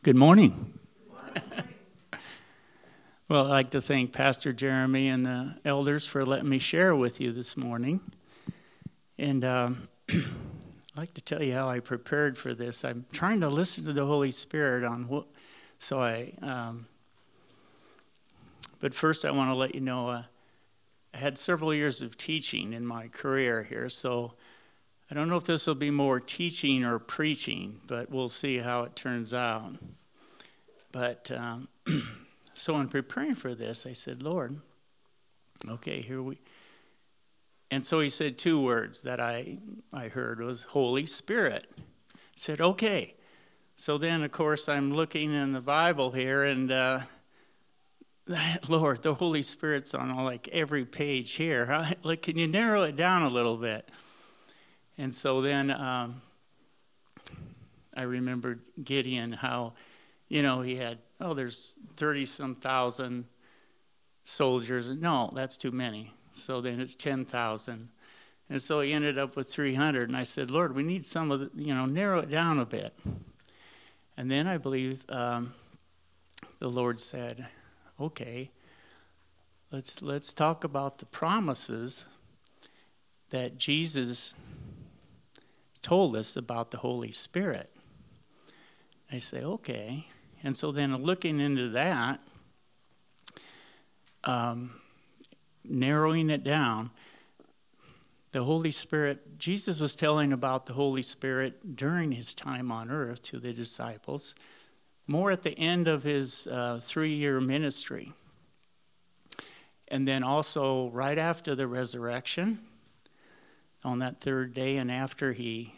Good morning. Well, I'd like to thank Pastor Jeremy and the elders for letting me share with you this morning. And I'd like to tell you how I prepared for this. I'm trying to listen to the Holy Spirit on what, but first I want to let you know I had several years of teaching in my career here, so I don't know if this will be more teaching or preaching, but we'll see how it turns out. But so in preparing for this, I said, Lord, okay, and so he said two words that I heard was Holy Spirit. I said, okay. So then, of course, I'm looking in the Bible here, and Lord, the Holy Spirit's on like every page here. Like, can you narrow it down a little bit? And so then I remembered Gideon, how, he had, there's 30-some thousand soldiers. No, that's too many. So then it's 10,000. And so he ended up with 300. And I said, Lord, we need some of the, narrow it down a bit. And then I believe the Lord said, okay, let's talk about the promises that Jesus told us about the Holy Spirit. I say, okay. And so then looking into that, narrowing it down, the Holy Spirit, Jesus was telling about the Holy Spirit during his time on earth to the disciples, more at the end of his 3-year ministry. And then also right after the resurrection, on that third day, and after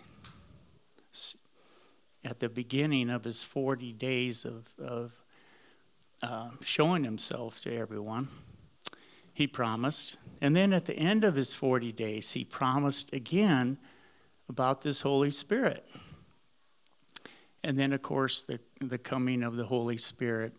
at the beginning of his 40 days of showing himself to everyone, he promised. And then at the end of his 40 days, he promised again about this Holy Spirit. And then, of course, the coming of the Holy Spirit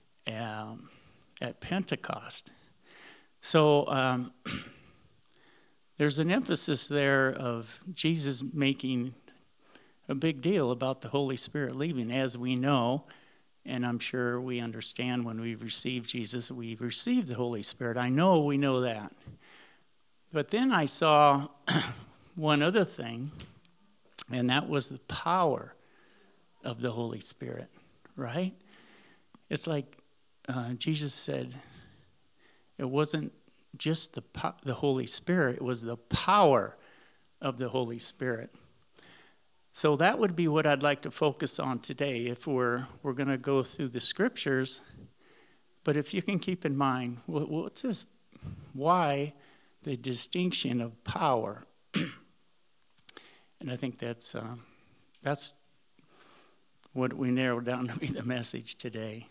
at Pentecost. So there's an emphasis there of Jesus making a big deal about the Holy Spirit leaving, as we know, and I'm sure we understand when we receive Jesus, we've received the Holy Spirit. I know we know that. But then I saw one other thing, and that was the power of the Holy Spirit, right? It's like Jesus said, it wasn't just the Holy Spirit, it was the power of the Holy Spirit. So that would be what I'd like to focus on today if we're going to go through the scriptures. But if you can keep in mind, what's this? Why the distinction of power? And I think that's what we narrowed down to be the message today.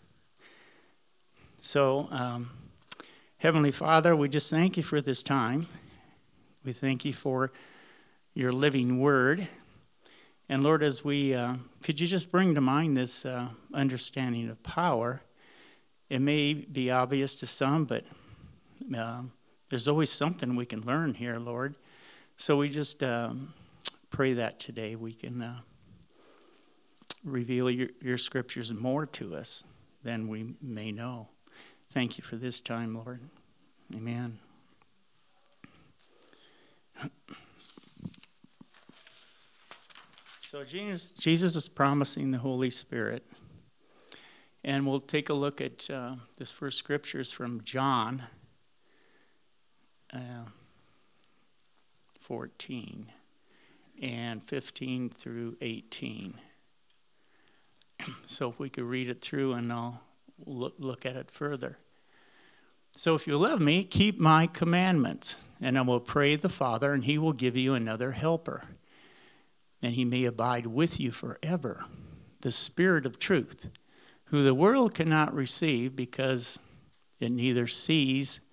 So, Heavenly Father, we just thank you for this time. We thank you for your living word. And Lord, as could you just bring to mind this understanding of power? It may be obvious to some, but there's always something we can learn here, Lord. So we just pray that today we can reveal your scriptures more to us than we may know. Thank you for this time, Lord. Amen. So Jesus is promising the Holy Spirit. And we'll take a look at this first scriptures from John 14 and 15 through 18. So if we could read it through, and I'll look at it further. So if you love me, keep my commandments, and I will pray the Father, and he will give you another helper, and he may abide with you forever, the Spirit of truth, who the world cannot receive because it neither sees,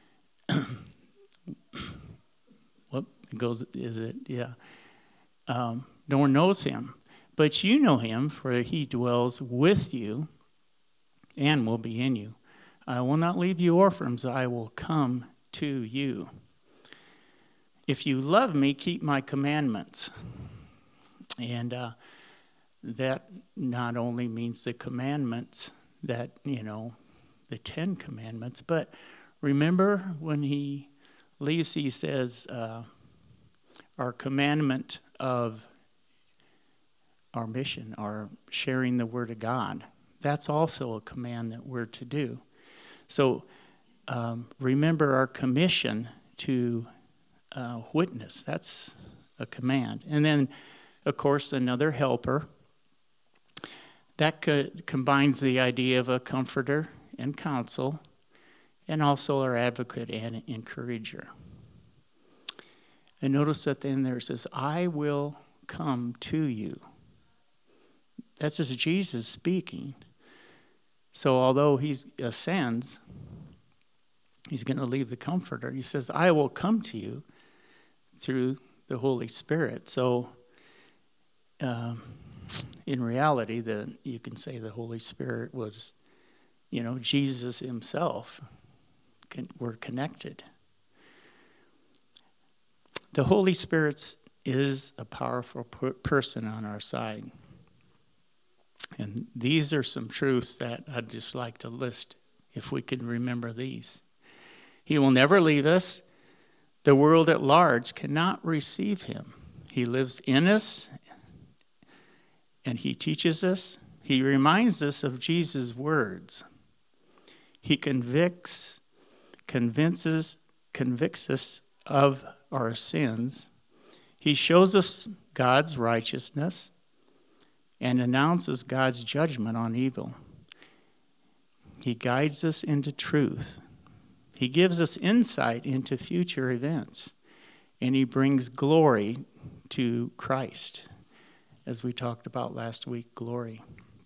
nor knows him. But you know him, for he dwells with you and will be in you. I will not leave you orphans, I will come to you. If you love me, keep my commandments. And that not only means the commandments that, the 10 commandments, but remember when he leaves, he says, our commandment of our mission, our sharing the word of God, that's also a command that we're to do. So remember our commission to witness. That's a command. And then, of course, another helper. That combines the idea of a comforter and counsel, and also our advocate and encourager. And notice that then there says, I will come to you. That's just Jesus speaking. So although he ascends, he's going to leave the comforter. He says, I will come to you through the Holy Spirit. So in reality, you can say the Holy Spirit was, Jesus himself. We're connected. The Holy Spirit is a powerful person on our side. And these are some truths that I'd just like to list if we can remember these. He will never leave us. The world at large cannot receive him. He lives in us, and he teaches us. He reminds us of Jesus' words. He convicts us of our sins. He shows us God's righteousness and announces God's judgment on evil. He guides us into truth. He gives us insight into future events, and he brings glory to Christ, as we talked about last week, glory.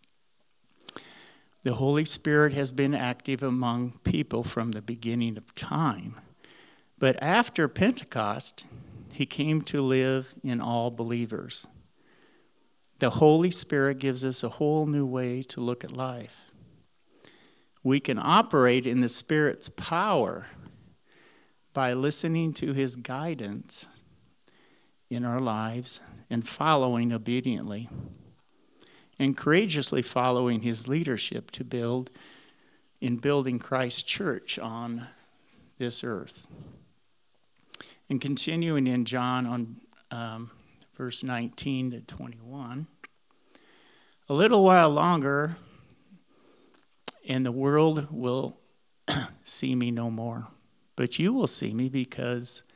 The Holy Spirit has been active among people from the beginning of time, but after Pentecost, he came to live in all believers. The Holy Spirit gives us a whole new way to look at life. We can operate in the Spirit's power by listening to his guidance in our lives and following obediently and courageously following his leadership to building Christ's church on this earth. And continuing in John on verse 19 to 21, a little while longer, and the world will see me no more. But you will see me because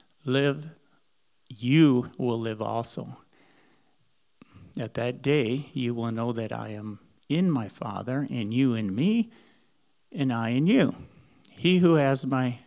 you will live also. At that day, you will know that I am in my Father, and you in me, and I in you. He who has my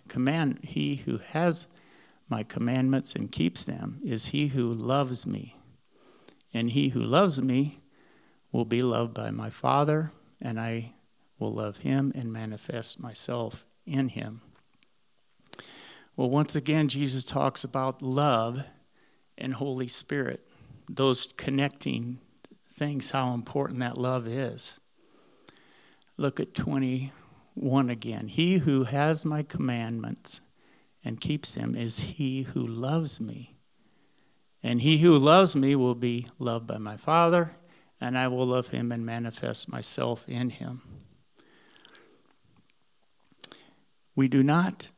commandments and keeps them is he who loves me. And he who loves me will be loved by my Father, and I will love him and manifest myself in him. Well, once again, Jesus talks about love and Holy Spirit, those connecting things, how important that love is. Look at 21 again. He who has my commandments and keeps them is he who loves me. And he who loves me will be loved by my Father, and I will love him and manifest myself in him. We do not.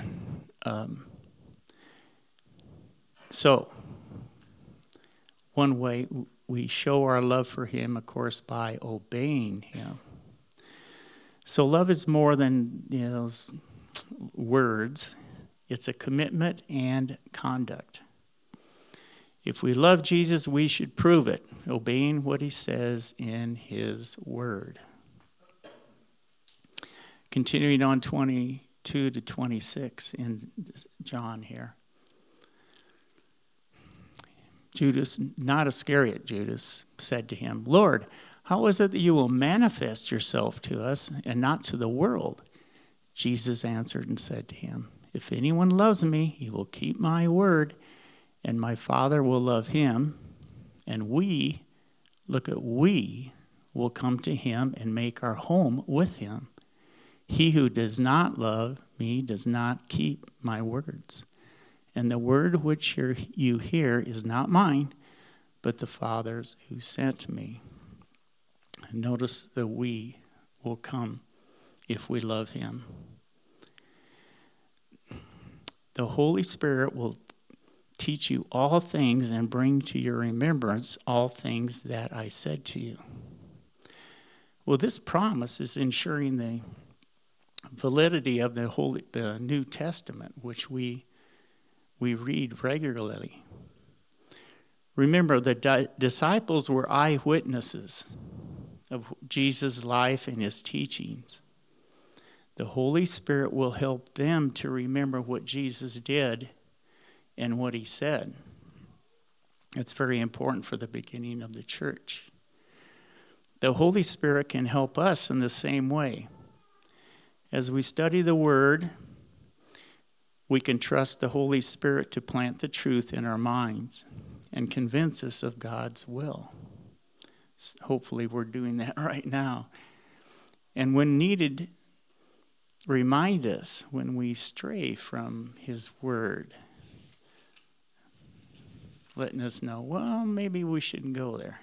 So, one way we show our love for him, of course, by obeying him. So love is more than words. It's a commitment and conduct. If we love Jesus, we should prove it, obeying what he says in his word. Continuing on 22 to 26 in John here. Judas, not Iscariot, Judas said to him, Lord, how is it that you will manifest yourself to us and not to the world? Jesus answered and said to him, if anyone loves me, he will keep my word, and my Father will love him, and we will come to him and make our home with him. He who does not love me does not keep my words. And the word which you hear is not mine, but the Father who sent me. And notice the we will come if we love him. The Holy Spirit will teach you all things and bring to your remembrance all things that I said to you. Well, this promise is ensuring the validity of the New Testament, which we read regularly. Remember, the disciples were eyewitnesses of Jesus' life and his teachings. The Holy Spirit will help them to remember what Jesus did and what he said. It's very important for the beginning of the church. The Holy Spirit can help us in the same way. As we study the Word, we can trust the Holy Spirit to plant the truth in our minds and convince us of God's will. Hopefully we're doing that right now. And when needed, remind us when we stray from his word, letting us know, well, maybe we shouldn't go there.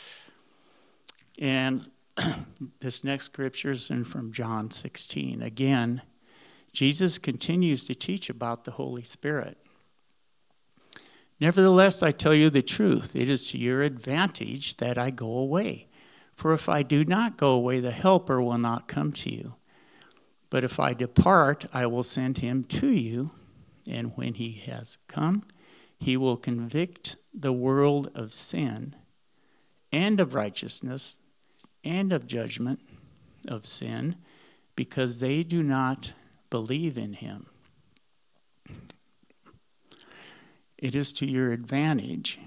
And this next scripture is from John 16. Again, Jesus continues to teach about the Holy Spirit. Nevertheless, I tell you the truth. It is to your advantage that I go away. For if I do not go away, the Helper will not come to you. But if I depart, I will send him to you. And when he has come, he will convict the world of sin and of righteousness and of judgment of sin, because they do not believe in him. It is to your advantage.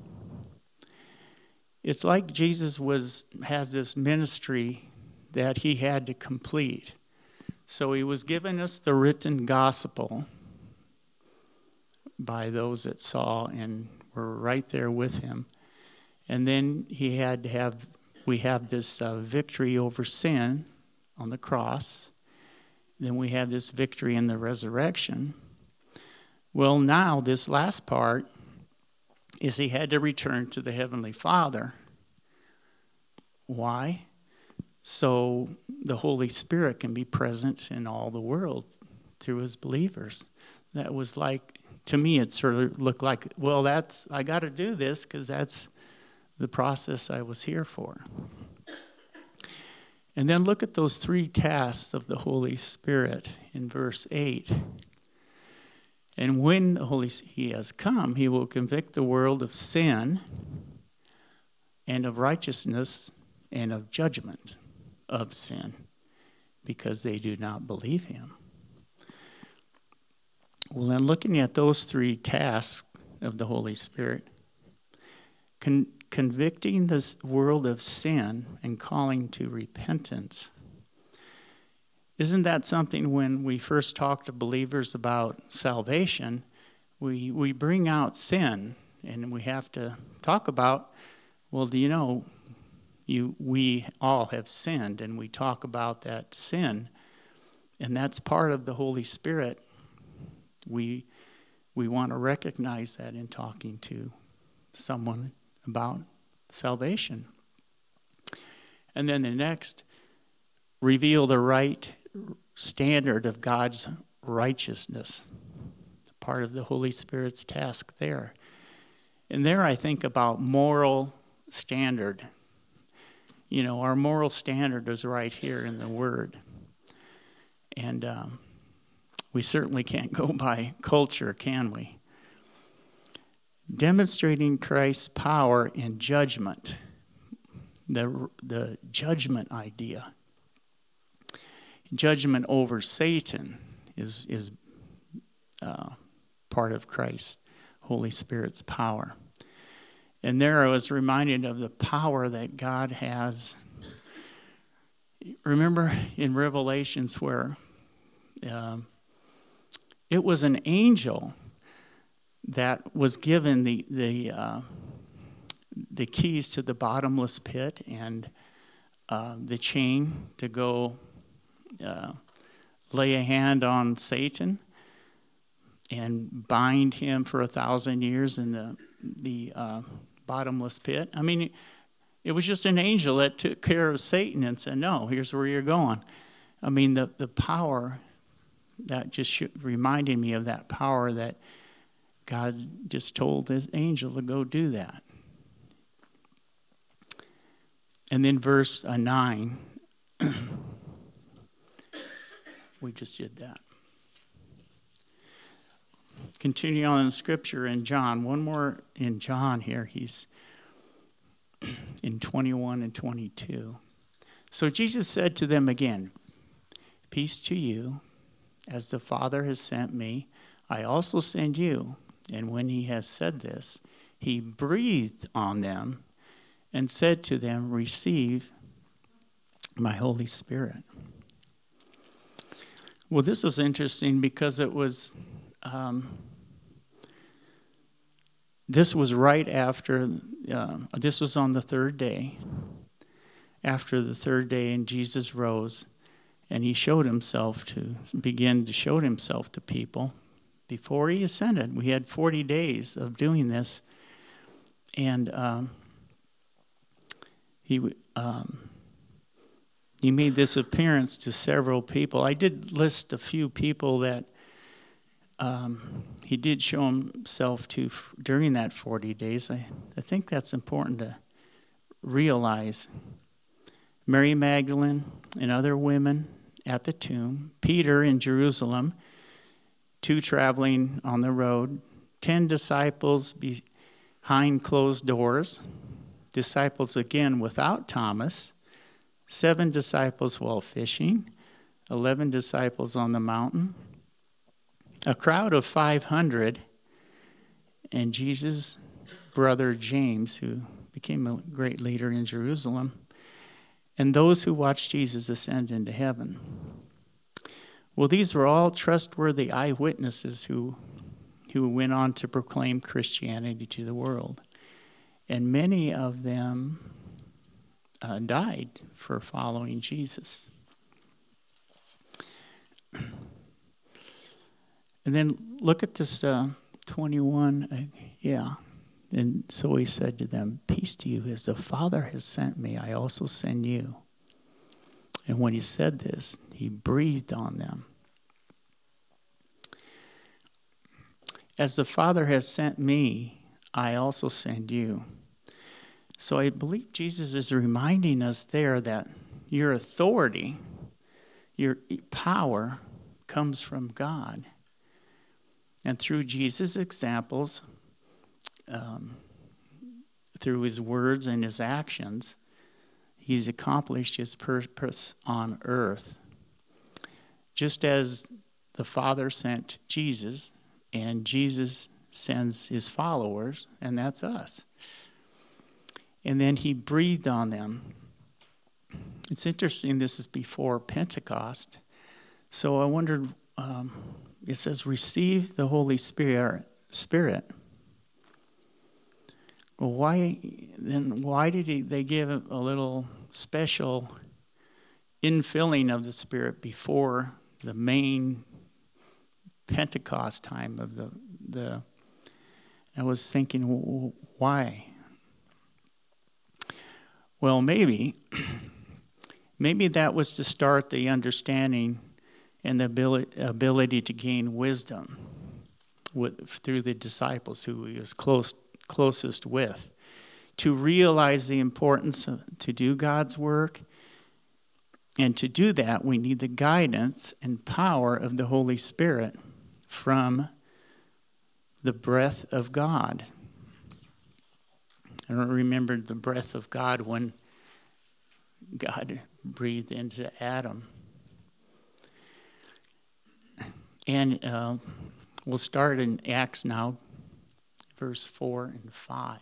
It's like Jesus has this ministry that he had to complete. So he was giving us the written gospel by those that saw and were right there with him. And then we have this victory over sin on the cross. Then we have this victory in the resurrection. Well, now this last part is he had to return to the Heavenly Father. Why? So the Holy Spirit can be present in all the world through his believers. That was like, to me, it sort of looked like, well, I got to do this because that's the process I was here for. And then look at those three tasks of the Holy Spirit in verse 8. And when he has come, he will convict the world of sin and of righteousness and of judgment of sin, because they do not believe him. Well, then looking at those three tasks of the Holy Spirit, convicting this world of sin and calling to repentance. Isn't that something when we first talk to believers about salvation, we bring out sin and we have to talk about, well, do you know, we all have sinned, and we talk about that sin, and that's part of the Holy Spirit. We want to recognize that in talking to someone about salvation. And then the next, reveal the right standard of God's righteousness. Part of the Holy Spirit's task there. And there I think about moral standard. You know, our moral standard is right here in the Word. And we certainly can't go by culture, can we? Demonstrating Christ's power in judgment. The judgment idea. Judgment over Satan is part of Christ's Holy Spirit's power. And there I was reminded of the power that God has. Remember in Revelations where it was an angel that was given the keys to the bottomless pit and the chain to go lay a hand on Satan and bind him for 1,000 years in the bottomless pit. I mean, it was just an angel that took care of Satan and said, no, here's where you're going. I mean, the power, that just reminded me of that power that God just told his angel to go do that. And then verse 9, we just did that. Continue on in Scripture in John. One more in John here. He's in 21 and 22. So Jesus said to them again, peace to you. As the Father has sent me, I also send you. And when he has said this, he breathed on them and said to them, receive my Holy Spirit. Well, this was interesting because it was, this was right after, this was on the third day. After the third day, and Jesus rose, and he began to show himself to people. Before he ascended, we had 40 days of doing this, and he made this appearance to several people. I did list a few people that he did show himself to during that 40 days. I think that's important to realize. Mary Magdalene and other women at the tomb, Peter in Jerusalem, 2 traveling on the road, 10 disciples behind closed doors, disciples again without Thomas, 7 disciples while fishing, 11 disciples on the mountain, a crowd of 500, and Jesus' brother James, who became a great leader in Jerusalem, and those who watched Jesus ascend into heaven. Well, these were all trustworthy eyewitnesses who went on to proclaim Christianity to the world. And many of them died for following Jesus. And then look at this 21. And so he said to them, peace to you. As the Father has sent me, I also send you. And when he said this, he breathed on them. As the Father has sent me, I also send you. So I believe Jesus is reminding us there that your authority, your power comes from God. And through Jesus' examples, through his words and his actions, he's accomplished his purpose on earth. Just as the Father sent Jesus, and Jesus sends his followers, and that's us. And then he breathed on them. It's interesting, this is before Pentecost. So I wondered, it says, receive the Holy Spirit. Well, why did they give a little special infilling of the Spirit before the main Pentecost time of the I was thinking, why? Well, maybe that was to start the understanding and the ability to gain wisdom through the disciples who he was closest with, to realize the importance to do God's work. And to do that, we need the guidance and power of the Holy Spirit from the breath of God. I remember the breath of God when God breathed into Adam. And we'll start in Acts now, verse 4 and 5.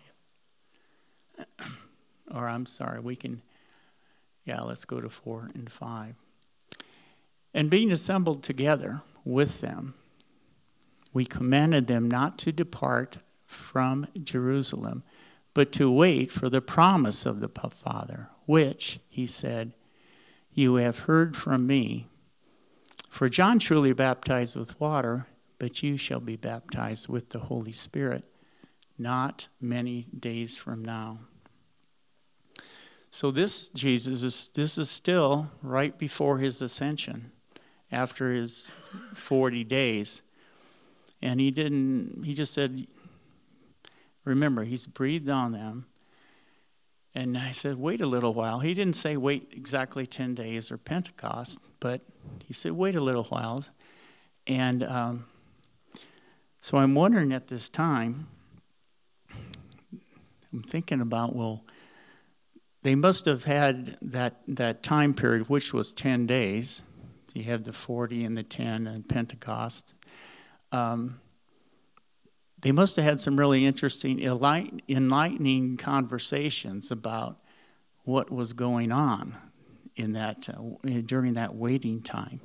Or I'm sorry, let's go to 4 and 5. And being assembled together with them, we commanded them not to depart from Jerusalem, but to wait for the promise of the Father, which, he said, you have heard from me. For John truly baptized with water, but you shall be baptized with the Holy Spirit not many days from now. So this is still right before his ascension, after his 40 days. And he just said, remember, he's breathed on them. And I said, wait a little while. He didn't say wait exactly 10 days or Pentecost, but he said wait a little while. And so I'm wondering at this time, I'm thinking about, well, they must have had that time period, which was 10 days. You have the 40 and the 10 and Pentecost. They must have had some really interesting, enlightening conversations about what was going on in that during that waiting time.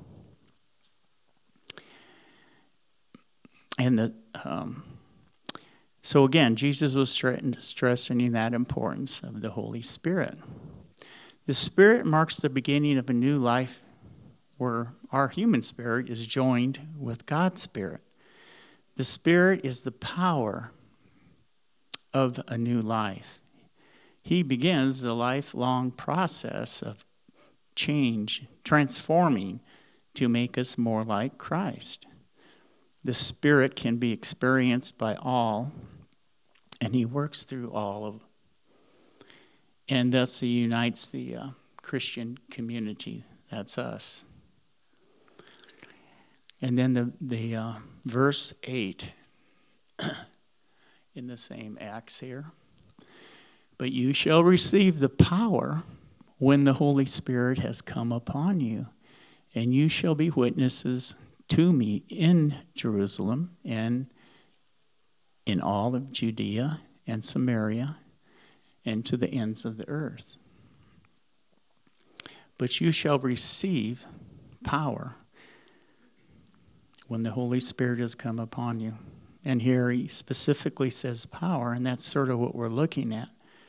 And so again, Jesus was stressing that importance of the Holy Spirit. The Spirit marks the beginning of a new life where our human spirit is joined with God's Spirit. The Spirit is the power of a new life. He begins the lifelong process of change, transforming to make us more like Christ. The Spirit can be experienced by all, and He works through all and thus He unites the Christian community. That's us. And then the verse 8 in the same Acts here. But you shall receive the power when the Holy Spirit has come upon you, and you shall be witnesses to me in Jerusalem and in all of Judea and Samaria and to the ends of the earth. But you shall receive power when the Holy Spirit has come upon you. And here he specifically says power, and that's sort of what we're looking at.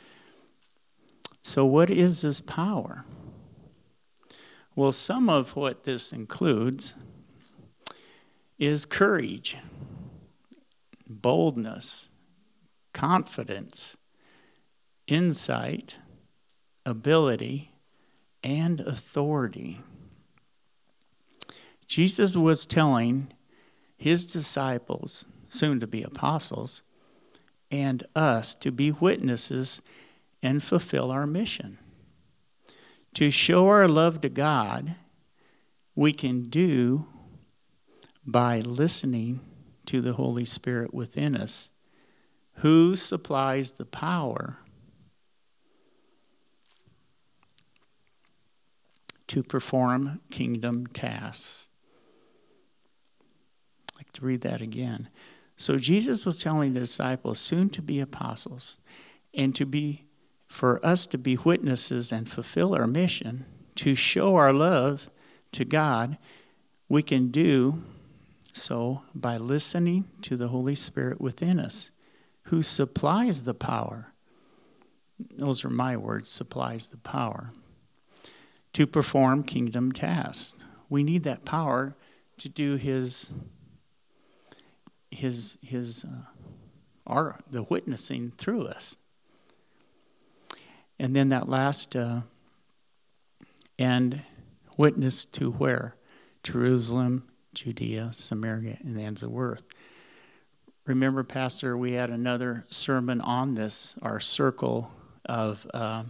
So what is this power? Well, some of what this includes is courage, boldness, confidence, insight, ability, and authority. Jesus was telling his disciples, soon to be apostles, and us to be witnesses and fulfill our mission. To show our love to God, we can do by listening to the Holy Spirit within us, who supplies the power to perform kingdom tasks. I'd like to read that again. So Jesus was telling the disciples, soon to be apostles, and for us to be witnesses and fulfill our mission, to show our love to God, we can do so by listening to the Holy Spirit within us, who supplies the power. Those are my words, supplies the power to perform kingdom tasks. We need that power to do the witnessing through us. And then that last and witness to where? Jerusalem, Judea, Samaria, and the ends of the earth. Remember, Pastor, we had another sermon on this, our circle of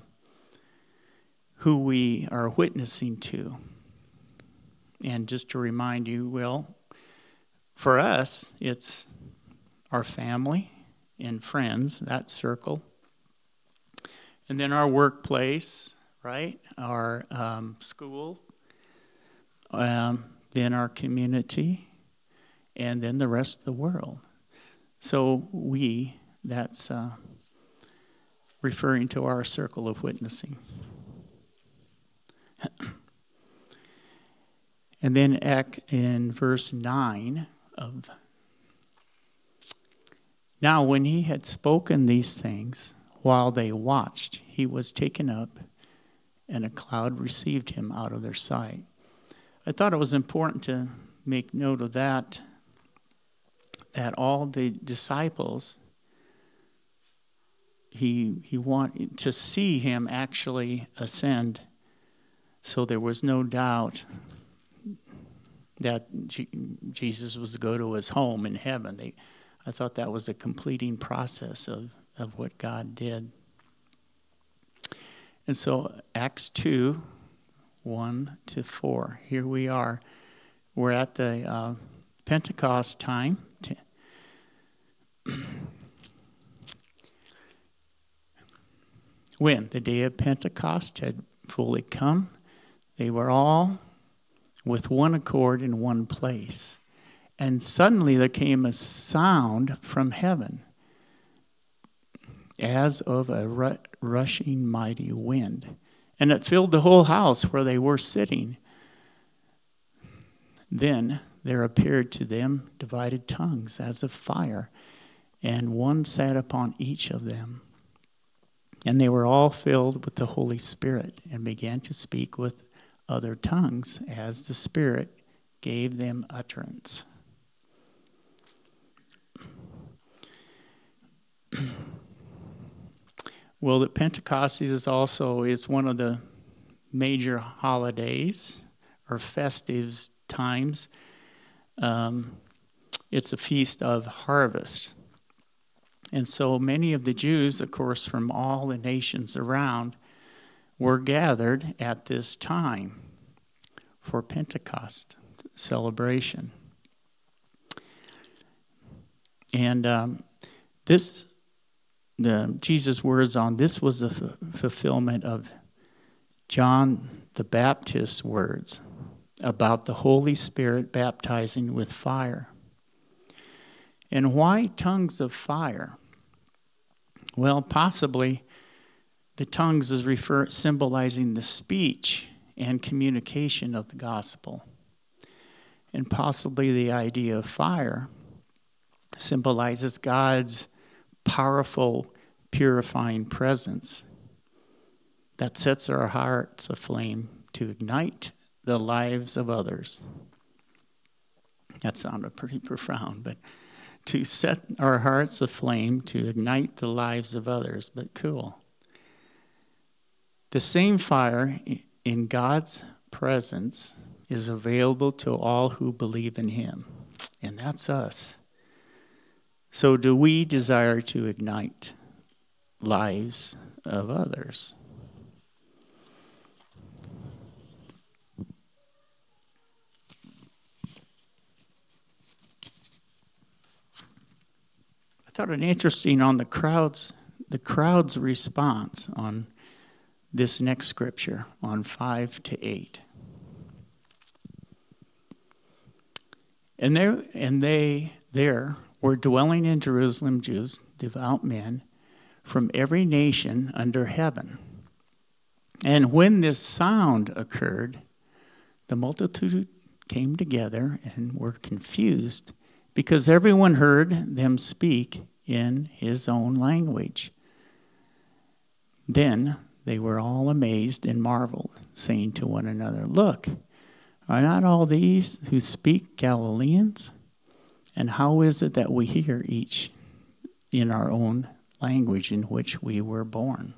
who we are witnessing to. And just to remind you, well, for us, it's our family and friends, that circle. And then our workplace, right? Our school, then our community, and then the rest of the world. So that's referring to our circle of witnessing. And then in verse 9 of, now when he had spoken these things, while they watched, he was taken up, and a cloud received him out of their sight. I thought it was important to make note of that all the disciples he wanted to see him actually ascend. So there was no doubt that Jesus was to go to his home in heaven. I thought that was a completing process of what God did. And so Acts 2, 1-4. Here we are. We're at the Pentecost time. When the day of Pentecost had fully come, they were all with one accord in one place. And suddenly there came a sound from heaven, as of a rushing mighty wind. And it filled the whole house where they were sitting. Then there appeared to them divided tongues as of fire, and one sat upon each of them. And they were all filled with the Holy Spirit and began to speak with other tongues as the Spirit gave them utterance. Well, the Pentecost is one of the major holidays or festive times. It's a feast of harvest. And so many of the Jews, of course, from all the nations around, were gathered at this time for Pentecost celebration. And Jesus' words on this was the fulfillment of John the Baptist's words about the Holy Spirit baptizing with fire. And why tongues of fire? Well, possibly the tongues is symbolizing the speech and communication of the gospel. And possibly the idea of fire symbolizes God's powerful, purifying presence that sets our hearts aflame to ignite the lives of others. That sounded pretty profound, but to set our hearts aflame to ignite the lives of others, but cool. The same fire in God's presence is available to all who believe in him, and that's us. So do we desire to ignite lives of others? I thought it interesting on the crowd's response on this next scripture, on 5-8. And they were dwelling in Jerusalem Jews, devout men, from every nation under heaven. And when this sound occurred, the multitude came together and were confused, because everyone heard them speak in his own language. Then they were all amazed and marveled, saying to one another, "Look, are not all these who speak Galileans? And how is it that we hear each in our own language in which we were born?"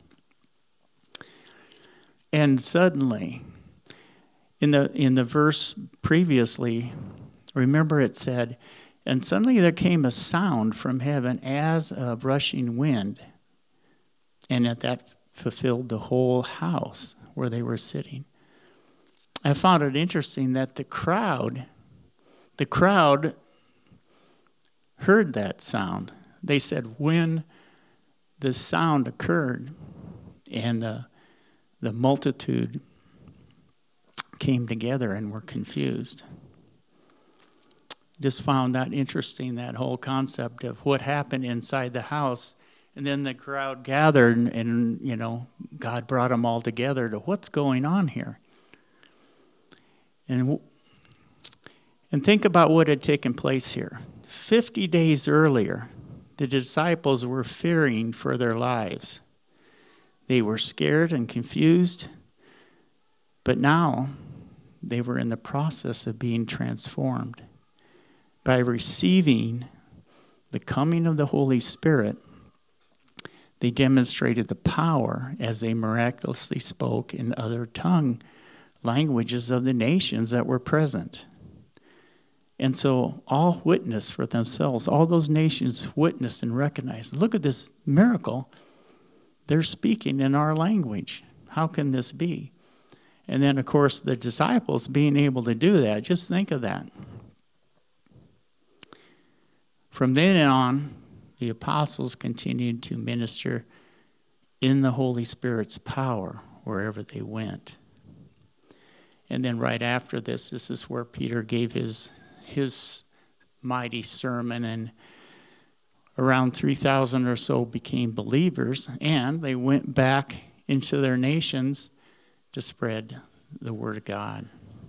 And suddenly, in the verse previously, remember it said, "And suddenly there came a sound from heaven as of rushing wind." And that fulfilled the whole house where they were sitting. I found it interesting that the crowd heard that sound. They said when the sound occurred and the multitude came together and were confused. Just found that interesting, that whole concept of what happened inside the house. And then the crowd gathered and God brought them all together to what's going on here. And think about what had taken place here. 50 days earlier, the disciples were fearing for their lives. They were scared and confused, but now they were in the process of being transformed. By receiving the coming of the Holy Spirit, They demonstrated the power as they miraculously spoke in other tongue languages of the nations that were present. And so all witnessed for themselves. All those nations witnessed and recognized. Look at this miracle. They're speaking in our language. How can this be? And then, of course, the disciples being able to do that. Just think of that. From then on, the apostles continued to minister in the Holy Spirit's power wherever they went. And then right after this is where Peter gave his mighty sermon, and around 3,000 or so became believers, and they went back into their nations to spread the word of God.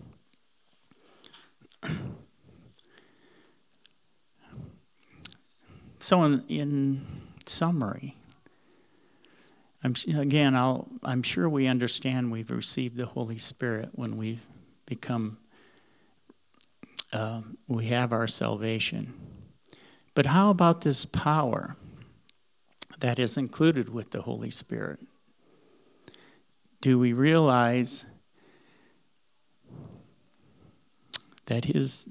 So in summary, I'm sure we understand we've received the Holy Spirit when we've become, we have our salvation. But how about this power that is included with the Holy Spirit? Do we realize that His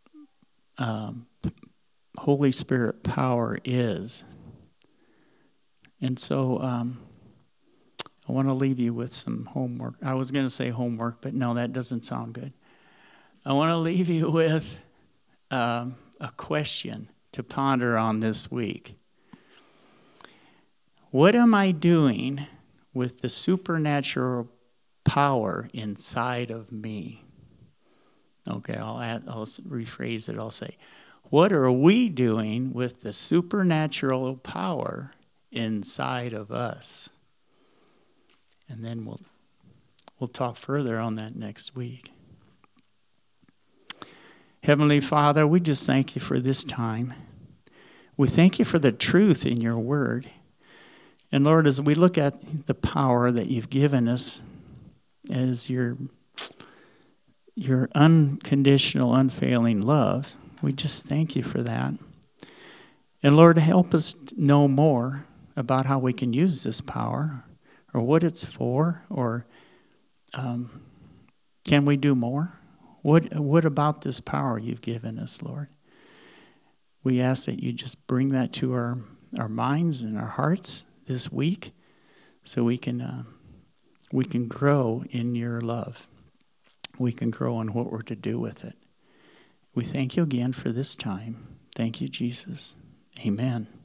Holy Spirit power is? And so I want to leave you with some homework. I was going to say homework, but no, that doesn't sound good. I want to leave you with a question to ponder on this week. What am I doing with the supernatural power inside of me? Okay, I'll rephrase it. I'll say, what are we doing with the supernatural power inside of us? And then we'll talk further on that next week. Heavenly Father, we just thank you for this time. We thank you for the truth in your word. And Lord, as we look at the power that you've given us as your unconditional, unfailing love, we just thank you for that. And Lord, help us know more about how we can use this power, or what it's for, or can we do more? What about this power you've given us, Lord? We ask that you just bring that to our minds and our hearts this week, so we can grow in your love. We can grow in what we're to do with it. We thank you again for this time. Thank you, Jesus. Amen.